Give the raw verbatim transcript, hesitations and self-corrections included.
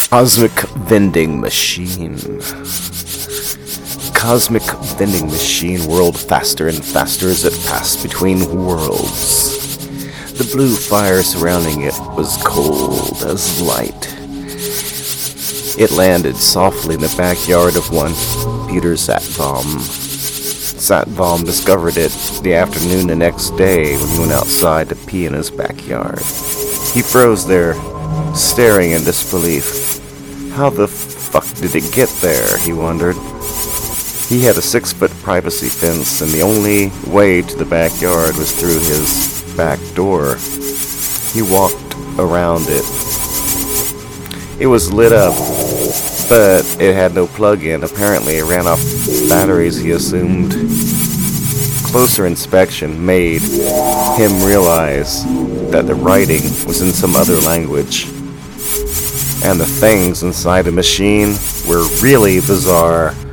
Cosmic vending machine. Cosmic vending machine whirled faster and faster as it passed between worlds. The blue fire surrounding it was cold as light. It landed softly in the backyard of one Peter Satvam. Satvam discovered it the afternoon the next day when he went outside to pee in his backyard. He froze there, staring in disbelief. How the fuck did it get there, he wondered. He had a six-foot privacy fence, and the only way to the backyard was through his back door. He walked around it. It was lit up, but it had no plug-in. Apparently, it ran off batteries, he assumed. Closer inspection made him realize that the writing was in some other language. And the things inside the machine were really bizarre.